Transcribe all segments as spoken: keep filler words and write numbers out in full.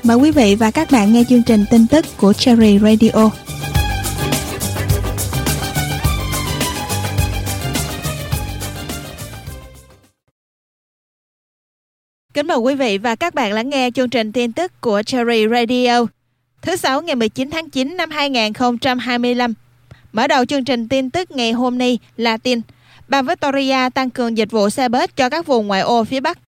Mời quý vị và các bạn nghe chương trình tin tức của Cherry Radio. Kính mời quý vị và các bạn lắng nghe chương trình tin tức của Cherry Radio. Thứ Sáu ngày mười chín tháng chín năm hai nghìn không trăm hai mươi lăm. Mở đầu chương trình tin tức ngày hôm nay là tin bang Victoria tăng cường dịch vụ xe bus cho các vùng ngoại ô phía Bắc.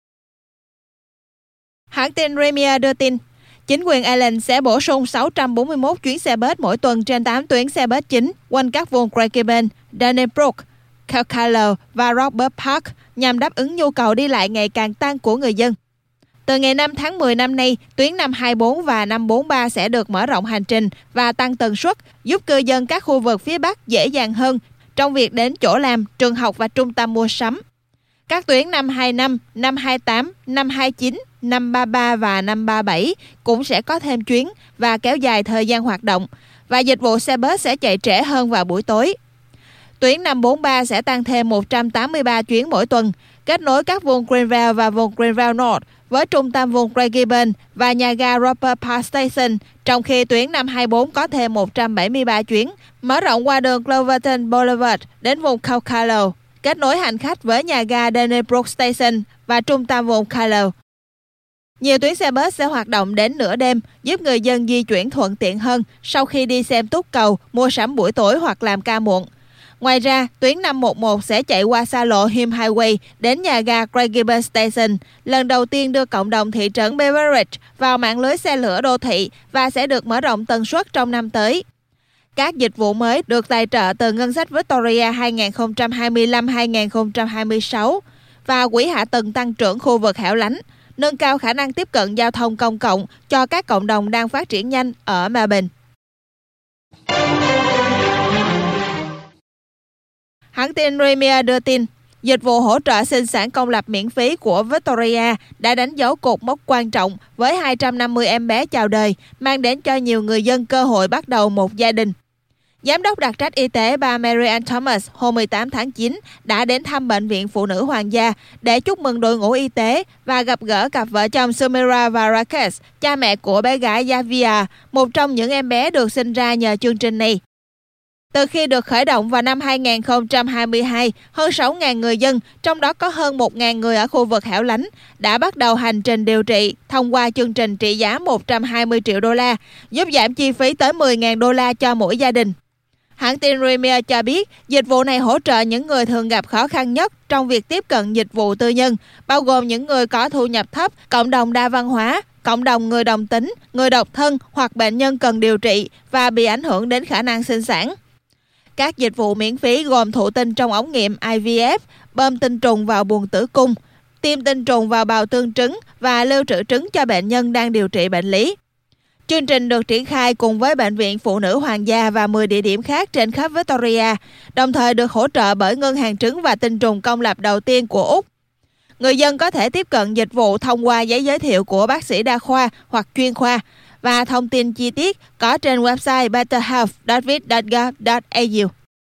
Hãng tin Premier đưa tin, chính quyền Ireland sẽ bổ sung sáu trăm bốn mươi mốt chuyến xe bus mỗi tuần trên tám tuyến xe bus chính quanh các vùng Craigieburn, Donnybrook, Kirkcaldy và Robert Park nhằm đáp ứng nhu cầu đi lại ngày càng tăng của người dân. Từ ngày năm tháng mười năm nay, tuyến năm hai bốn và năm bốn ba sẽ được mở rộng hành trình và tăng tần suất, giúp cư dân các khu vực phía Bắc dễ dàng hơn trong việc đến chỗ làm, trường học và trung tâm mua sắm. Các tuyến năm hai năm, năm hai tám, năm hai chín, năm ba ba và năm ba bảy cũng sẽ có thêm chuyến và kéo dài thời gian hoạt động, và dịch vụ xe bus sẽ chạy trễ hơn vào buổi tối. Tuyến năm bốn ba sẽ tăng thêm một trăm tám mươi ba chuyến mỗi tuần, kết nối các vùng Greenville và vùng Greenville North với trung tâm vùng Craigieburn và nhà ga Robert Park Station, trong khi tuyến năm hai bốn có thêm một trăm bảy mươi ba chuyến, mở rộng qua đường Cloverton Boulevard đến vùng Kirkcaldy, kết nối hành khách với nhà ga Donnybrook Station và trung tâm vùng Kirkcaldy. Nhiều tuyến xe bus sẽ hoạt động đến nửa đêm, giúp người dân di chuyển thuận tiện hơn sau khi đi xem túc cầu, mua sắm buổi tối hoặc làm ca muộn. Ngoài ra, tuyến năm một một sẽ chạy qua xa lộ Hume Highway đến nhà ga Craigieburn Station, lần đầu tiên đưa cộng đồng thị trấn Beveridge vào mạng lưới xe lửa đô thị và sẽ được mở rộng tần suất trong năm tới. Các dịch vụ mới được tài trợ từ ngân sách Victoria hai nghìn không trăm hai mươi lăm đến hai nghìn không trăm hai mươi sáu và quỹ hạ tầng tăng trưởng khu vực hẻo lánh, nâng cao khả năng tiếp cận giao thông công cộng cho các cộng đồng đang phát triển nhanh ở Melbourne. Hãng tin Premier đưa tin, dịch vụ hỗ trợ sinh sản công lập miễn phí của Victoria đã đánh dấu cột mốc quan trọng với hai trăm năm mươi em bé chào đời, mang đến cho nhiều người dân cơ hội bắt đầu một gia đình. Giám đốc đặc trách y tế bà Mary Ann Thomas hôm mười tám tháng chín đã đến thăm Bệnh viện Phụ nữ Hoàng gia để chúc mừng đội ngũ y tế và gặp gỡ cặp vợ chồng Sumira và Rakesh, cha mẹ của bé gái Yavia, một trong những em bé được sinh ra nhờ chương trình này. Từ khi được khởi động vào năm hai nghìn không trăm hai mươi hai, hơn sáu nghìn người dân, trong đó có hơn một nghìn người ở khu vực hẻo lánh, đã bắt đầu hành trình điều trị thông qua chương trình trị giá một trăm hai mươi triệu đô la, giúp giảm chi phí tới mười nghìn đô la cho mỗi gia đình. Hãng tin Premier cho biết, dịch vụ này hỗ trợ những người thường gặp khó khăn nhất trong việc tiếp cận dịch vụ tư nhân, bao gồm những người có thu nhập thấp, cộng đồng đa văn hóa, cộng đồng người đồng tính, người độc thân hoặc bệnh nhân cần điều trị và bị ảnh hưởng đến khả năng sinh sản. Các dịch vụ miễn phí gồm thụ tinh trong ống nghiệm I V F, bơm tinh trùng vào buồng tử cung, tiêm tinh trùng vào bào tương trứng và lưu trữ trứng cho bệnh nhân đang điều trị bệnh lý. Chương trình được triển khai cùng với Bệnh viện Phụ nữ Hoàng gia và mười địa điểm khác trên khắp Victoria, đồng thời được hỗ trợ bởi ngân hàng trứng và tinh trùng công lập đầu tiên của Úc. Người dân có thể tiếp cận dịch vụ thông qua giấy giới thiệu của bác sĩ đa khoa hoặc chuyên khoa, và thông tin chi tiết có trên website better health dot vic dot gov dot a u.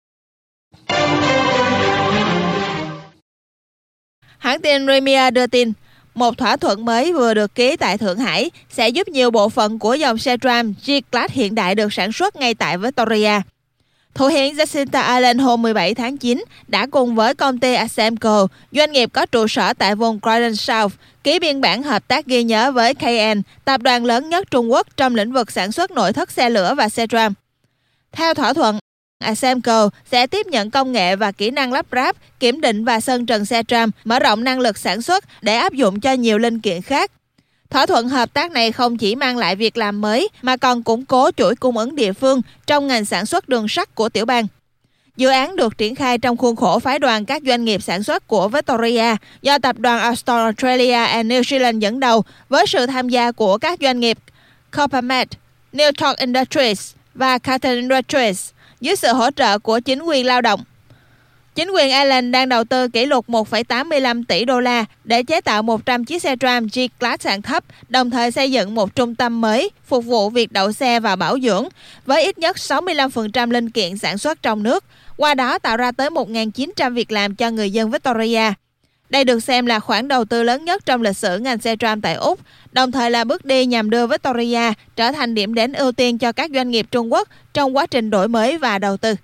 Hãng tin Premier đưa tin, một thỏa thuận mới vừa được ký tại Thượng Hải sẽ giúp nhiều bộ phận của dòng xe tram G-Class hiện đại được sản xuất ngay tại Victoria. Thủ hiến Jacinta Ardern hôm mười bảy tháng chín đã cùng với công ty Asemco, doanh nghiệp có trụ sở tại vùng Croydon South, ký biên bản hợp tác ghi nhớ với K N, tập đoàn lớn nhất Trung Quốc trong lĩnh vực sản xuất nội thất xe lửa và xe tram. Theo thỏa thuận, Asemco sẽ tiếp nhận công nghệ và kỹ năng lắp ráp, kiểm định và sơn trần xe tram, mở rộng năng lực sản xuất để áp dụng cho nhiều linh kiện khác. Thỏa thuận hợp tác này không chỉ mang lại việc làm mới mà còn củng cố chuỗi cung ứng địa phương trong ngành sản xuất đường sắt của tiểu bang. Dự án được triển khai trong khuôn khổ phái đoàn các doanh nghiệp sản xuất của Victoria do tập đoàn Alstom Australia and New Zealand dẫn đầu, với sự tham gia của các doanh nghiệp Coppermed, Newtalk Industries và Carton Industries dưới sự hỗ trợ của chính quyền lao động. Chính quyền Ireland đang đầu tư kỷ lục một phẩy tám mươi lăm tỷ đô la để chế tạo một trăm chiếc xe tram G-Class hạng thấp, đồng thời xây dựng một trung tâm mới phục vụ việc đậu xe và bảo dưỡng, với ít nhất sáu mươi lăm phần trăm linh kiện sản xuất trong nước, qua đó tạo ra tới một nghìn chín trăm việc làm cho người dân Victoria. Đây được xem là khoản đầu tư lớn nhất trong lịch sử ngành xe tram tại Úc, đồng thời là bước đi nhằm đưa Victoria trở thành điểm đến ưu tiên cho các doanh nghiệp Trung Quốc trong quá trình đổi mới và đầu tư.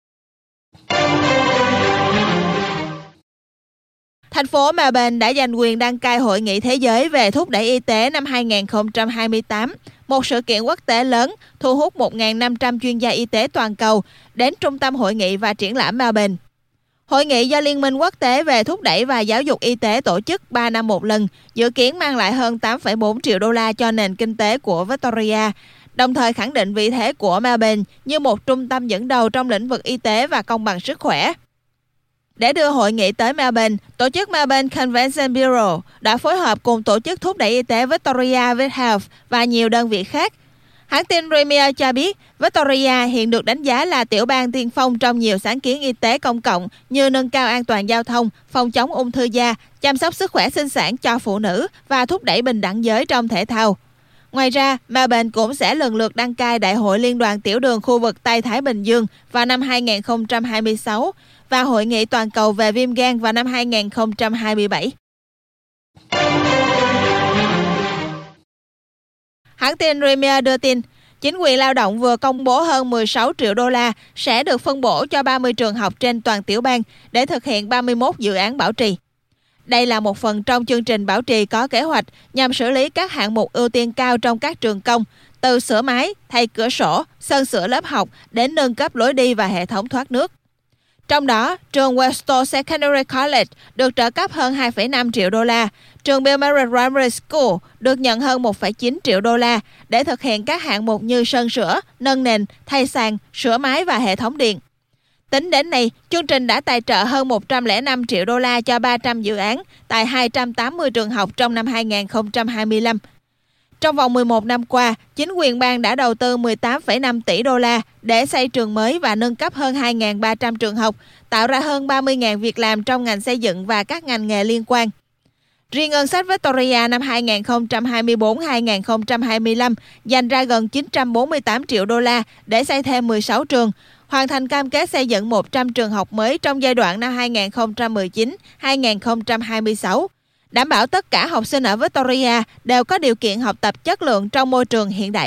Thành phố Melbourne đã giành quyền đăng cai Hội nghị Thế giới về thúc đẩy y tế năm hai không hai tám, một sự kiện quốc tế lớn thu hút một nghìn năm trăm chuyên gia y tế toàn cầu đến Trung tâm Hội nghị và Triển lãm Melbourne. Hội nghị do Liên minh Quốc tế về thúc đẩy và giáo dục y tế tổ chức ba năm một lần, dự kiến mang lại hơn tám phẩy bốn triệu đô la cho nền kinh tế của Victoria, đồng thời khẳng định vị thế của Melbourne như một trung tâm dẫn đầu trong lĩnh vực y tế và công bằng sức khỏe. Để đưa hội nghị tới Melbourne, tổ chức Melbourne Convention Bureau đã phối hợp cùng tổ chức thúc đẩy y tế Victoria with Health và nhiều đơn vị khác. Hãng tin Premier cho biết, Victoria hiện được đánh giá là tiểu bang tiên phong trong nhiều sáng kiến y tế công cộng như nâng cao an toàn giao thông, phòng chống ung thư da, chăm sóc sức khỏe sinh sản cho phụ nữ và thúc đẩy bình đẳng giới trong thể thao. Ngoài ra, Melbourne cũng sẽ lần lượt đăng cai Đại hội Liên đoàn Tiểu đường khu vực Tây Thái Bình Dương vào năm hai không hai sáu và Hội nghị toàn cầu về viêm gan vào năm hai không hai bảy. Hãng tin Premier đưa tin, chính quyền lao động vừa công bố hơn mười sáu triệu đô la sẽ được phân bổ cho ba mươi trường học trên toàn tiểu bang để thực hiện ba mươi mốt dự án bảo trì. Đây là một phần trong chương trình bảo trì có kế hoạch nhằm xử lý các hạng mục ưu tiên cao trong các trường công, từ sửa mái, thay cửa sổ, sơn sửa lớp học đến nâng cấp lối đi và hệ thống thoát nước. Trong đó, trường Westall Secondary College được trợ cấp hơn hai phẩy năm triệu đô la, trường Belmont Primary School được nhận hơn một phẩy chín triệu đô la để thực hiện các hạng mục như sơn sửa, nâng nền, thay sàn, sửa mái và hệ thống điện. Tính đến nay, chương trình đã tài trợ hơn một trăm lẻ năm triệu đô la cho ba trăm dự án tại hai trăm tám mươi trường học trong năm hai không hai lăm. Trong vòng mười một năm qua, chính quyền bang đã đầu tư mười tám phẩy năm tỷ đô la để xây trường mới và nâng cấp hơn hai nghìn ba trăm trường học, tạo ra hơn ba mươi nghìn việc làm trong ngành xây dựng và các ngành nghề liên quan. Riêng ngân sách Victoria năm hai không hai tư đến hai không hai lăm dành ra gần chín trăm bốn mươi tám triệu đô la để xây thêm mười sáu trường, hoàn thành cam kết xây dựng một trăm trường học mới trong giai đoạn năm hai không một chín đến hai không hai sáu, đảm bảo tất cả học sinh ở Victoria đều có điều kiện học tập chất lượng trong môi trường hiện đại.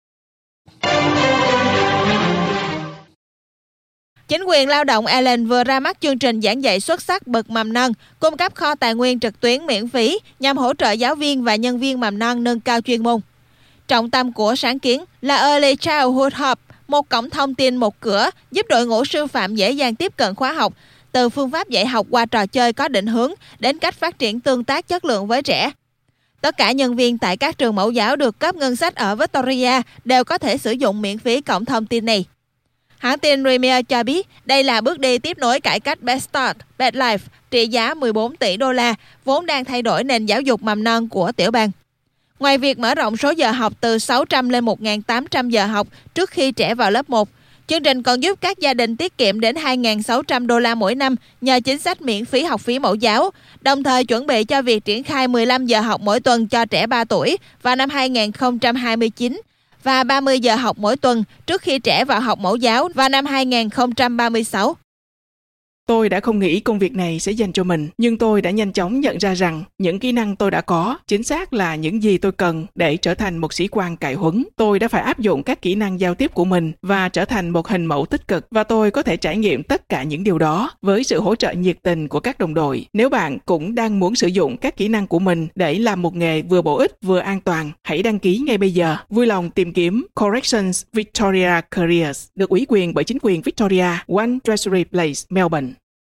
Chính quyền lao động Ireland vừa ra mắt chương trình giảng dạy xuất sắc bậc mầm non, cung cấp kho tài nguyên trực tuyến miễn phí nhằm hỗ trợ giáo viên và nhân viên mầm non nâng cao chuyên môn. Trọng tâm của sáng kiến là Early Childhood Hub, một cổng thông tin một cửa giúp đội ngũ sư phạm dễ dàng tiếp cận khóa học, từ phương pháp dạy học qua trò chơi có định hướng đến cách phát triển tương tác chất lượng với trẻ. Tất cả nhân viên tại các trường mẫu giáo được cấp ngân sách ở Victoria đều có thể sử dụng miễn phí cổng thông tin này. Hãng tin Premier cho biết đây là bước đi tiếp nối cải cách Best Start, Best Life trị giá mười bốn tỷ đô la, vốn đang thay đổi nền giáo dục mầm non của tiểu bang. Ngoài việc mở rộng số giờ học từ sáu trăm lên một nghìn tám trăm giờ học trước khi trẻ vào lớp một, chương trình còn giúp các gia đình tiết kiệm đến hai nghìn sáu trăm đô la mỗi năm nhờ chính sách miễn phí học phí mẫu giáo, đồng thời chuẩn bị cho việc triển khai mười lăm giờ học mỗi tuần cho trẻ ba tuổi vào năm hai không hai chín và ba mươi giờ học mỗi tuần trước khi trẻ vào học mẫu giáo vào năm hai không ba sáu. Tôi đã không nghĩ công việc này sẽ dành cho mình, nhưng tôi đã nhanh chóng nhận ra rằng những kỹ năng tôi đã có chính xác là những gì tôi cần để trở thành một sĩ quan cải huấn. Tôi đã phải áp dụng các kỹ năng giao tiếp của mình và trở thành một hình mẫu tích cực, và tôi có thể trải nghiệm tất cả những điều đó với sự hỗ trợ nhiệt tình của các đồng đội. Nếu bạn cũng đang muốn sử dụng các kỹ năng của mình để làm một nghề vừa bổ ích vừa an toàn, hãy đăng ký ngay bây giờ. Vui lòng tìm kiếm Corrections Victoria Careers, được ủy quyền bởi chính quyền Victoria, One Treasury Place, Melbourne.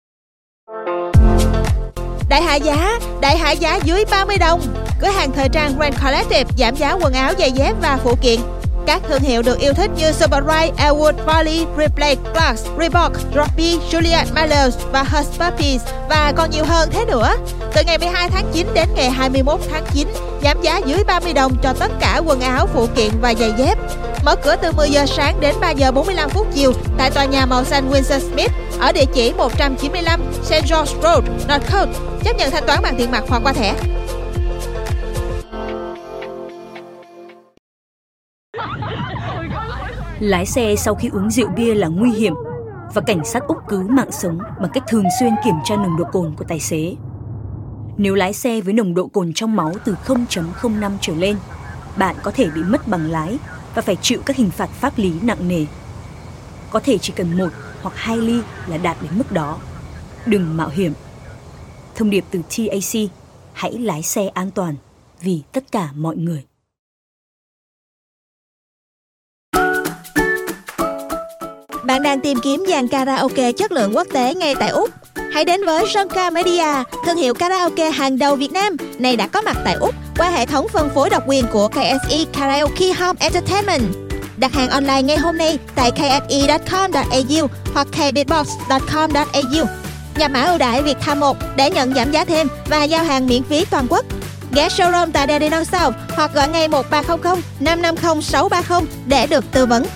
Đại hạ giá, đại hạ giá dưới ba mươi đồng. Cửa hàng thời trang Grand Collective giảm giá quần áo, giày dép và phụ kiện. Các thương hiệu được yêu thích như Superride, Elwood, Varley, Ripley, Clarks, Reebok, Robbie, Juliet Miles và Hush Puppies và còn nhiều hơn thế nữa. Từ ngày mười hai tháng chín đến ngày hai mươi mốt tháng chín, giảm giá dưới ba mươi đồng cho tất cả quần áo, phụ kiện và giày dép. Mở cửa từ mười giờ sáng đến ba giờ bốn mươi lăm phút chiều tại tòa nhà màu xanh Winston Smith ở địa chỉ một trăm chín mươi lăm Saint George Road, Northcote. Chấp nhận thanh toán bằng tiền mặt hoặc qua thẻ. Lái xe sau khi uống rượu bia là nguy hiểm và cảnh sát Úc cứu mạng sống bằng cách thường xuyên kiểm tra nồng độ cồn của tài xế. Nếu lái xe với nồng độ cồn trong máu từ không phẩy không năm trở lên, bạn có thể bị mất bằng lái và phải chịu các hình phạt pháp lý nặng nề. Có thể chỉ cần một hoặc hai ly là đạt đến mức đó. Đừng mạo hiểm. Thông điệp từ tê a xê, hãy lái xe an toàn vì tất cả mọi người. Bạn đang tìm kiếm dàn karaoke chất lượng quốc tế ngay tại Úc? Hãy đến với Sonka Media, thương hiệu karaoke hàng đầu Việt Nam, này đã có mặt tại Úc qua hệ thống phân phối độc quyền của ca ét e Karaoke Home Entertainment. Đặt hàng online ngay hôm nay tại k s e chấm com chấm a u hoặc k beatbox chấm com chấm a u. Nhập mã ưu đãi Việt Tham một để nhận giảm giá thêm và giao hàng miễn phí toàn quốc. Ghé showroom tại Dandenong South hoặc gọi ngay một ba không không năm năm không sáu ba không để được tư vấn.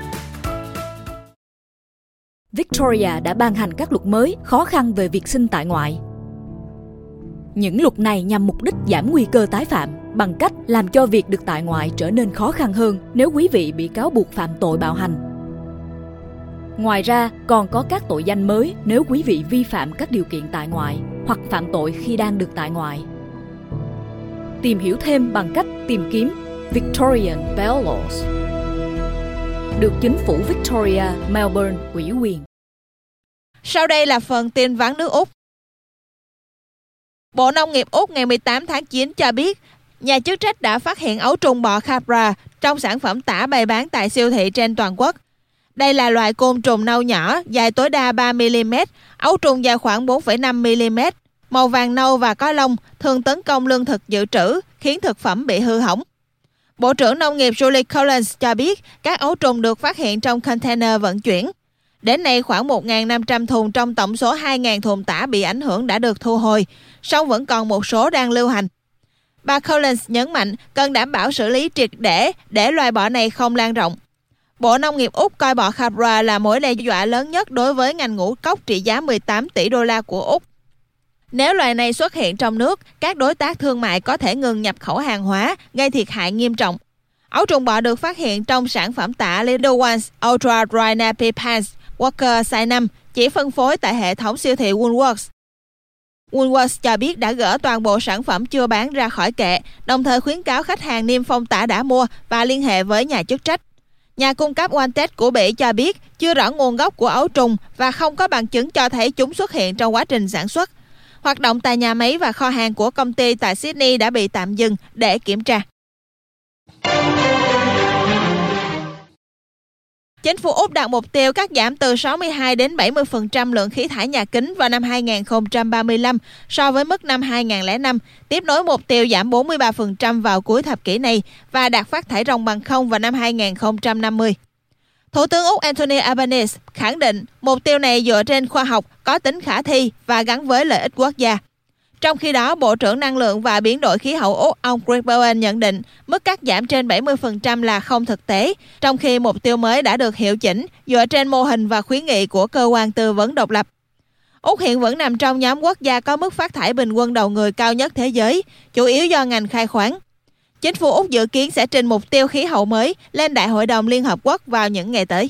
Victoria đã ban hành các luật mới khó khăn về việc sinh tại ngoại. Những luật này nhằm mục đích giảm nguy cơ tái phạm bằng cách làm cho việc được tại ngoại trở nên khó khăn hơn nếu quý vị bị cáo buộc phạm tội bạo hành. Ngoài ra, còn có các tội danh mới nếu quý vị vi phạm các điều kiện tại ngoại hoặc phạm tội khi đang được tại ngoại. Tìm hiểu thêm bằng cách tìm kiếm Victorian Bail Laws, được chính phủ Victoria, Melbourne ủy quyền. Sau đây là phần tin vắn nước Úc. Bộ Nông nghiệp Úc ngày mười tám tháng chín cho biết, nhà chức trách đã phát hiện ấu trùng bọ Capra trong sản phẩm tả bày bán tại siêu thị trên toàn quốc. Đây là loại côn trùng nâu nhỏ, dài tối đa ba mi li mét, ấu trùng dài khoảng bốn phẩy năm mi li mét, màu vàng nâu và có lông, thường tấn công lương thực dự trữ, khiến thực phẩm bị hư hỏng. Bộ trưởng Nông nghiệp Julie Collins cho biết các ấu trùng được phát hiện trong container vận chuyển. Đến nay, khoảng một nghìn năm trăm thùng trong tổng số hai nghìn thùng tả bị ảnh hưởng đã được thu hồi, song vẫn còn một số đang lưu hành. Bà Collins nhấn mạnh cần đảm bảo xử lý triệt để để loài bọ này không lan rộng. Bộ Nông nghiệp Úc coi bọ Capra là mối đe dọa lớn nhất đối với ngành ngũ cốc trị giá mười tám tỷ đô la của Úc. Nếu loài này xuất hiện trong nước, các đối tác thương mại có thể ngừng nhập khẩu hàng hóa, gây thiệt hại nghiêm trọng. Ấu trùng bọ được phát hiện trong sản phẩm tả Little Ones Ultra Dry Nappy Pants Walker size năm, chỉ phân phối tại hệ thống siêu thị Woolworths. Woolworths cho biết đã gỡ toàn bộ sản phẩm chưa bán ra khỏi kệ, đồng thời khuyến cáo khách hàng niêm phong tả đã mua và liên hệ với nhà chức trách. Nhà cung cấp Wanted của Bỉ cho biết chưa rõ nguồn gốc của ấu trùng và không có bằng chứng cho thấy chúng xuất hiện trong quá trình sản xuất. Hoạt động tại nhà máy và kho hàng của công ty tại Sydney đã bị tạm dừng để kiểm tra. Chính phủ Úc đặt mục tiêu cắt giảm từ sáu mươi hai đến bảy mươi phần trăm lượng khí thải nhà kính vào năm hai nghìn không trăm ba mươi lăm so với mức năm hai nghìn không trăm lẻ năm, tiếp nối mục tiêu giảm bốn mươi ba phần trăm vào cuối thập kỷ này và đạt phát thải ròng bằng không vào năm hai nghìn không trăm năm mươi. Thủ tướng Úc Anthony Albanese khẳng định mục tiêu này dựa trên khoa học, có tính khả thi và gắn với lợi ích quốc gia. Trong khi đó, Bộ trưởng Năng lượng và Biến đổi khí hậu Úc ông Greg Bowen nhận định mức cắt giảm trên bảy mươi phần trăm là không thực tế, trong khi mục tiêu mới đã được hiệu chỉnh dựa trên mô hình và khuyến nghị của cơ quan tư vấn độc lập. Úc hiện vẫn nằm trong nhóm quốc gia có mức phát thải bình quân đầu người cao nhất thế giới, chủ yếu do ngành khai khoáng. Chính phủ Úc dự kiến sẽ trình mục tiêu khí hậu mới lên Đại hội đồng Liên Hợp Quốc vào những ngày tới.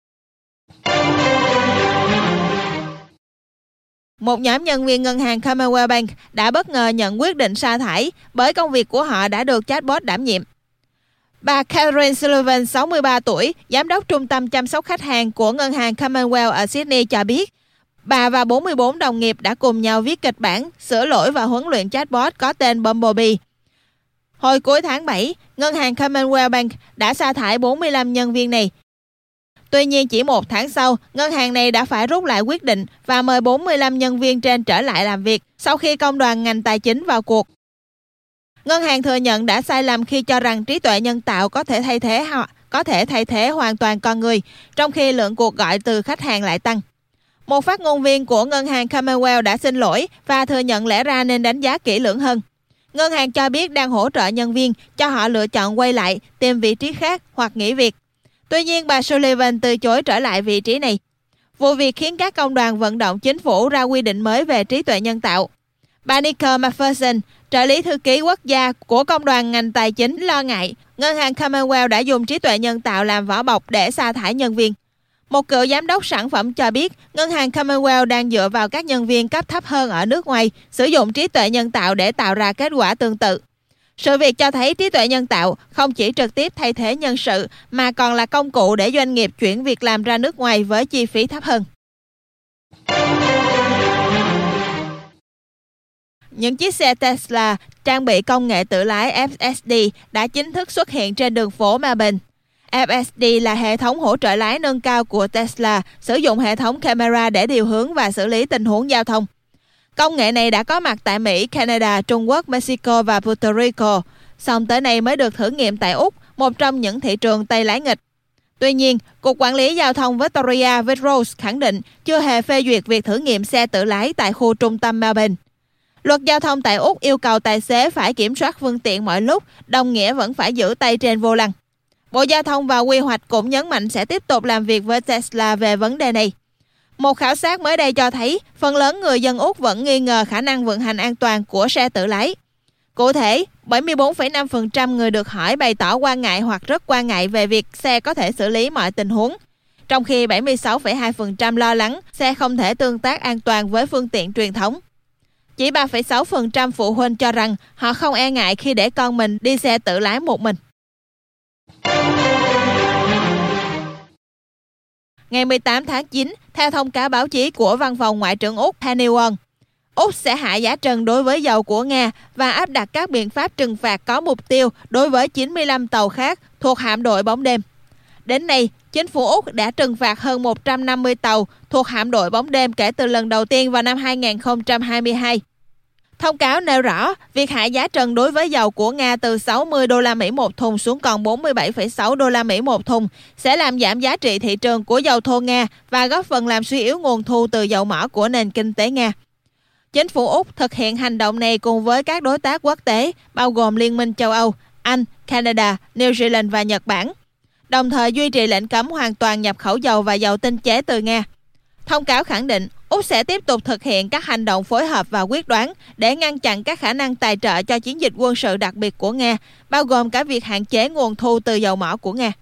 Một nhóm nhân viên ngân hàng Commonwealth Bank đã bất ngờ nhận quyết định sa thải bởi công việc của họ đã được chatbot đảm nhiệm. Bà Catherine Sullivan, sáu mươi ba tuổi, giám đốc trung tâm chăm sóc khách hàng của ngân hàng Commonwealth ở Sydney cho biết, bà và bốn mươi bốn đồng nghiệp đã cùng nhau viết kịch bản, sửa lỗi và huấn luyện chatbot có tên Bumblebee. Hồi cuối tháng bảy, ngân hàng Commonwealth Bank đã sa thải bốn mươi lăm nhân viên này. Tuy nhiên, chỉ một tháng sau, ngân hàng này đã phải rút lại quyết định và mời bốn mươi lăm nhân viên trên trở lại làm việc sau khi công đoàn ngành tài chính vào cuộc. Ngân hàng thừa nhận đã sai lầm khi cho rằng trí tuệ nhân tạo có thể thay thế họ, có thể thay thế hoàn toàn con người, trong khi lượng cuộc gọi từ khách hàng lại tăng. Một phát ngôn viên của ngân hàng Commonwealth đã xin lỗi và thừa nhận lẽ ra nên đánh giá kỹ lưỡng hơn. Ngân hàng cho biết đang hỗ trợ nhân viên cho họ lựa chọn quay lại, tìm vị trí khác hoặc nghỉ việc. Tuy nhiên, bà Sullivan từ chối trở lại vị trí này. Vụ việc khiến các công đoàn vận động chính phủ ra quy định mới về trí tuệ nhân tạo. Bà Nicole Macpherson, trợ lý thư ký quốc gia của công đoàn ngành tài chính lo ngại ngân hàng Commonwealth đã dùng trí tuệ nhân tạo làm vỏ bọc để sa thải nhân viên. Một cựu giám đốc sản phẩm cho biết ngân hàng Commonwealth đang dựa vào các nhân viên cấp thấp hơn ở nước ngoài sử dụng trí tuệ nhân tạo để tạo ra kết quả tương tự. Sự việc cho thấy trí tuệ nhân tạo không chỉ trực tiếp thay thế nhân sự mà còn là công cụ để doanh nghiệp chuyển việc làm ra nước ngoài với chi phí thấp hơn. Những chiếc xe Tesla trang bị công nghệ tự lái ép ét đê đã chính thức xuất hiện trên đường phố Melbourne. ép ét đê là hệ thống hỗ trợ lái nâng cao của Tesla, sử dụng hệ thống camera để điều hướng và xử lý tình huống giao thông. Công nghệ này đã có mặt tại Mỹ, Canada, Trung Quốc, Mexico và Puerto Rico, song tới nay mới được thử nghiệm tại Úc, một trong những thị trường tay lái nghịch. Tuy nhiên, Cục Quản lý Giao thông Victoria Westros khẳng định chưa hề phê duyệt việc thử nghiệm xe tự lái tại khu trung tâm Melbourne. Luật giao thông tại Úc yêu cầu tài xế phải kiểm soát phương tiện mọi lúc, đồng nghĩa vẫn phải giữ tay trên vô lăng. Bộ Giao thông và Quy hoạch cũng nhấn mạnh sẽ tiếp tục làm việc với Tesla về vấn đề này. Một khảo sát mới đây cho thấy phần lớn người dân Úc vẫn nghi ngờ khả năng vận hành an toàn của xe tự lái. Cụ thể, bảy mươi bốn phẩy năm phần trăm người được hỏi bày tỏ quan ngại hoặc rất quan ngại về việc xe có thể xử lý mọi tình huống, trong khi bảy mươi sáu phẩy hai phần trăm lo lắng xe không thể tương tác an toàn với phương tiện truyền thống. Chỉ ba phẩy sáu phần trăm phụ huynh cho rằng họ không e ngại khi để con mình đi xe tự lái một mình. Ngày mười tám tháng chín, theo thông cáo báo chí của Văn phòng Ngoại trưởng Úc Penny Wong, Úc sẽ hạ giá trần đối với dầu của Nga và áp đặt các biện pháp trừng phạt có mục tiêu đối với chín mươi lăm tàu khác thuộc hạm đội bóng đêm. Đến nay, chính phủ Úc đã trừng phạt hơn một trăm năm mươi tàu thuộc hạm đội bóng đêm kể từ lần đầu tiên vào năm hai nghìn không trăm hai mươi hai. Thông cáo nêu rõ, việc hạ giá trần đối với dầu của Nga từ sáu mươi đô la Mỹ một thùng xuống còn bốn mươi bảy phẩy sáu đô la Mỹ một thùng sẽ làm giảm giá trị thị trường của dầu thô Nga và góp phần làm suy yếu nguồn thu từ dầu mỏ của nền kinh tế Nga. Chính phủ Úc thực hiện hành động này cùng với các đối tác quốc tế, bao gồm Liên minh châu Âu, Anh, Canada, New Zealand và Nhật Bản, đồng thời duy trì lệnh cấm hoàn toàn nhập khẩu dầu và dầu tinh chế từ Nga. Thông cáo khẳng định Úc sẽ tiếp tục thực hiện các hành động phối hợp và quyết đoán để ngăn chặn các khả năng tài trợ cho chiến dịch quân sự đặc biệt của Nga, bao gồm cả việc hạn chế nguồn thu từ dầu mỏ của Nga.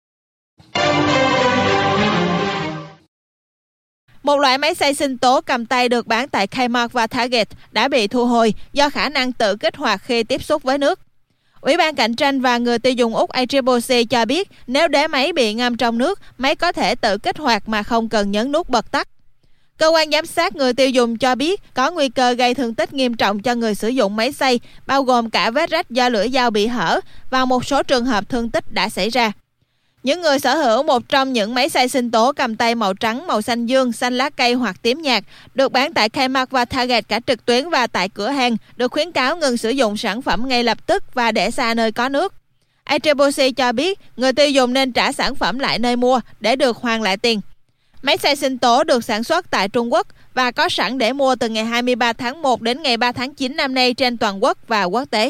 Một loại máy xay sinh tố cầm tay được bán tại Kmart và Target đã bị thu hồi do khả năng tự kích hoạt khi tiếp xúc với nước. Ủy ban Cạnh tranh và Người tiêu dùng Úc A C C C cho biết nếu đế máy bị ngâm trong nước, máy có thể tự kích hoạt mà không cần nhấn nút bật tắt. Cơ quan giám sát người tiêu dùng cho biết có nguy cơ gây thương tích nghiêm trọng cho người sử dụng máy xay, bao gồm cả vết rách do lưỡi dao bị hở và một số trường hợp thương tích đã xảy ra. Những người sở hữu một trong những máy xay sinh tố cầm tay màu trắng, màu xanh dương, xanh lá cây hoặc tím nhạt được bán tại Kmart và Target cả trực tuyến và tại cửa hàng được khuyến cáo ngừng sử dụng sản phẩm ngay lập tức và để xa nơi có nước. A C C C cho biết người tiêu dùng nên trả sản phẩm lại nơi mua để được hoàn lại tiền. Máy xay sinh tố được sản xuất tại Trung Quốc và có sẵn để mua từ ngày hai mươi ba tháng một đến ngày ba tháng chín năm nay trên toàn quốc và quốc tế.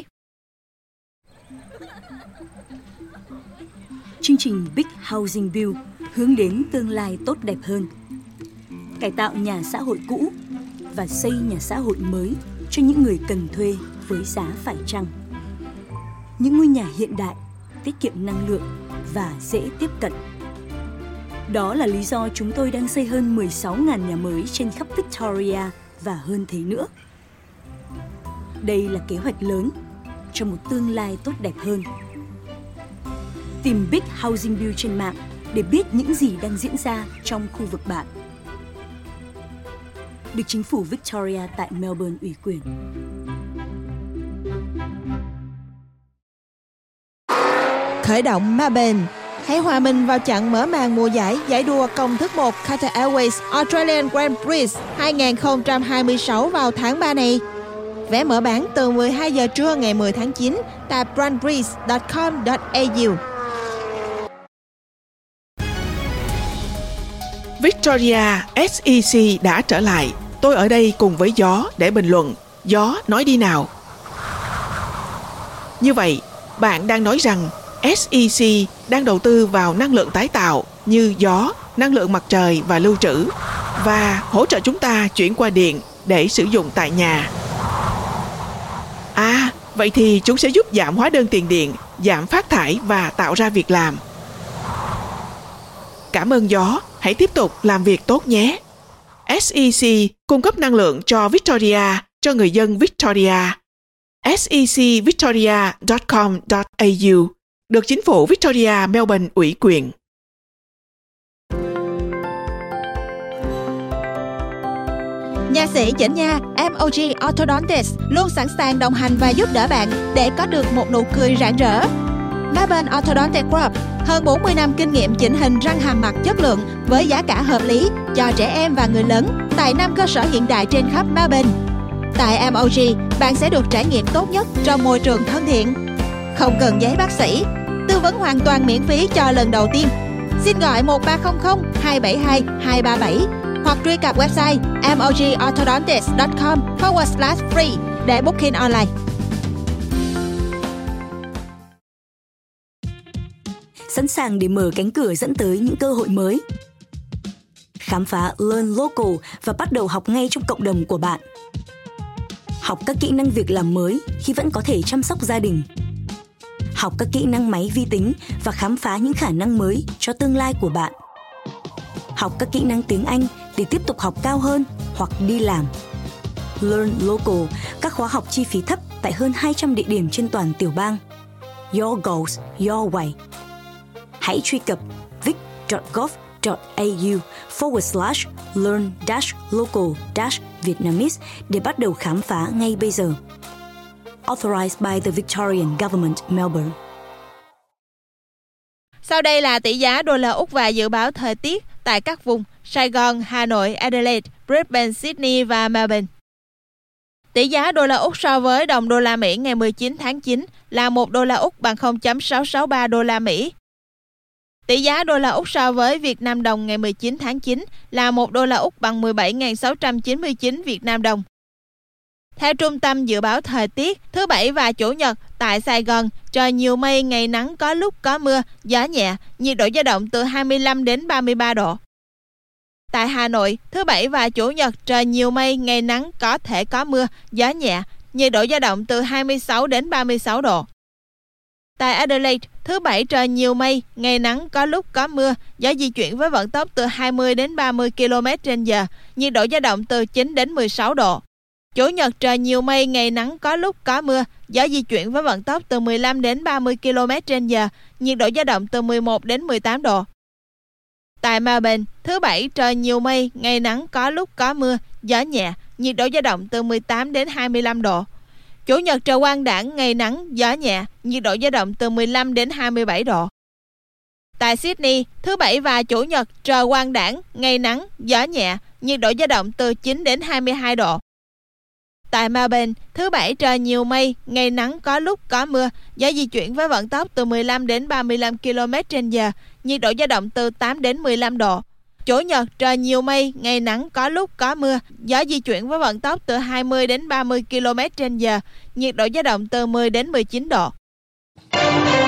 Chương trình Big Housing Bill hướng đến tương lai tốt đẹp hơn, cải tạo nhà xã hội cũ và xây nhà xã hội mới cho những người cần thuê với giá phải chăng. Những ngôi nhà hiện đại, tiết kiệm năng lượng và dễ tiếp cận. Đó là lý do chúng tôi đang xây hơn mười sáu nghìn nhà mới trên khắp Victoria và hơn thế nữa. Đây là kế hoạch lớn cho một tương lai tốt đẹp hơn. Tìm Big Housing Bill trên mạng để biết những gì đang diễn ra trong khu vực bạn. Được chính phủ Victoria tại Melbourne ủy quyền. Khởi động Melbourne. Hãy hòa mình vào trận mở màn mùa giải giải đua công thức một Qatar Airways Australian Grand Prix hai không hai sáu vào tháng ba này. Vé mở bán từ mười hai giờ trưa ngày mười tháng chín tại brandbreeze chấm com chấm a u. Victoria S E C đã trở lại. Tôi ở đây cùng với Gió để bình luận. Gió nói đi nào. Như vậy, bạn đang nói rằng S E C đang đầu tư vào năng lượng tái tạo như gió, năng lượng mặt trời và lưu trữ và hỗ trợ chúng ta chuyển qua điện để sử dụng tại nhà. À, vậy thì chúng sẽ giúp giảm hóa đơn tiền điện, giảm phát thải và tạo ra việc làm. Cảm ơn Gió. hãy tiếp tục làm việc tốt nhé. ét e xê cung cấp năng lượng cho Victoria, cho người dân Victoria. sec victoria chấm com chấm a u được chính phủ Victoria Melbourne ủy quyền. Nha sĩ Chỉnh Nha em o giê Orthodontics luôn sẵn sàng đồng hành và giúp đỡ bạn để có được một nụ cười rạng rỡ. Melbourne Orthodontic Group, hơn bốn mươi năm kinh nghiệm chỉnh hình răng hàm mặt chất lượng với giá cả hợp lý cho trẻ em và người lớn tại năm cơ sở hiện đại trên khắp Melbourne. Tại em o giê, bạn sẽ được trải nghiệm tốt nhất trong môi trường thân thiện. Không cần giấy bác sĩ, tư vấn hoàn toàn miễn phí cho lần đầu tiên. Xin gọi một ba không không hai bảy hai hai ba bảy hoặc truy cập website em o giê orthodontics chấm com forward slash free để booking online. Sẵn sàng để mở cánh cửa dẫn tới những cơ hội mới. Khám phá Learn Local và bắt đầu học ngay trong cộng đồng của bạn. Học các kỹ năng việc làm mới khi vẫn có thể chăm sóc gia đình. Học các kỹ năng máy vi tính và khám phá những khả năng mới cho tương lai của bạn. Học các kỹ năng tiếng Anh để tiếp tục học cao hơn hoặc đi làm. Learn Local, các khóa học chi phí thấp tại hơn hai trăm địa điểm trên toàn tiểu bang. Your goals, your way. Hãy truy cập vic chấm gov chấm a u forward slash learn dash local dash Vietnamese để bắt đầu khám phá ngay bây giờ. Authorized by the Victorian Government, Melbourne. Sau đây là tỷ giá đô la Úc và dự báo thời tiết tại các vùng Sài Gòn, Hà Nội, Adelaide, Brisbane, Sydney và Melbourne. Tỷ giá đô la Úc so với đồng đô la Mỹ ngày mười chín tháng chín là một đô la Úc bằng không phẩy sáu sáu ba đô la Mỹ. Tỷ giá đô la Úc so với Việt Nam đồng ngày mười chín tháng chín là một đô la Úc bằng mười bảy nghìn sáu trăm chín mươi chín Việt Nam đồng. Theo Trung tâm Dự báo Thời tiết, thứ Bảy và Chủ nhật tại Sài Gòn, trời nhiều mây, ngày nắng có lúc có mưa, gió nhẹ, nhiệt độ dao động từ hai mươi lăm đến ba mươi ba độ. Tại Hà Nội, thứ Bảy và Chủ nhật trời nhiều mây, ngày nắng có thể có mưa, gió nhẹ, nhiệt độ dao động từ hai mươi sáu đến ba mươi sáu độ. Tại Adelaide, thứ Bảy trời nhiều mây, ngày nắng có lúc có mưa, gió di chuyển với vận tốc từ hai mươi đến ba mươi ki lô mét trên giờ, nhiệt độ dao động từ chín đến mười sáu độ. Chủ nhật trời nhiều mây, ngày nắng có lúc có mưa, gió di chuyển với vận tốc từ mười lăm đến ba mươi ki lô mét trên giờ, nhiệt độ dao động từ mười một đến mười tám độ. Tại Melbourne, thứ Bảy trời nhiều mây, ngày nắng có lúc có mưa, gió nhẹ, nhiệt độ dao động từ mười tám đến hai mươi lăm độ. Chủ nhật trời quang đãng, ngày nắng, gió nhẹ, nhiệt độ dao động từ mười lăm đến hai mươi bảy độ. Tại Sydney, thứ Bảy và Chủ nhật trời quang đãng, ngày nắng, gió nhẹ, nhiệt độ dao động từ chín đến hai mươi hai độ. Tại Melbourne, thứ Bảy trời nhiều mây, ngày nắng có lúc có mưa, gió di chuyển với vận tốc từ mười lăm đến ba mươi lăm ki lô mét trên giờ, nhiệt độ dao động từ tám đến mười lăm độ. Chủ nhật trời nhiều mây, ngày nắng có lúc có mưa, gió di chuyển với vận tốc từ hai mươi đến ba mươi ki lô mét trên giờ, nhiệt độ dao động từ mười đến mười chín độ.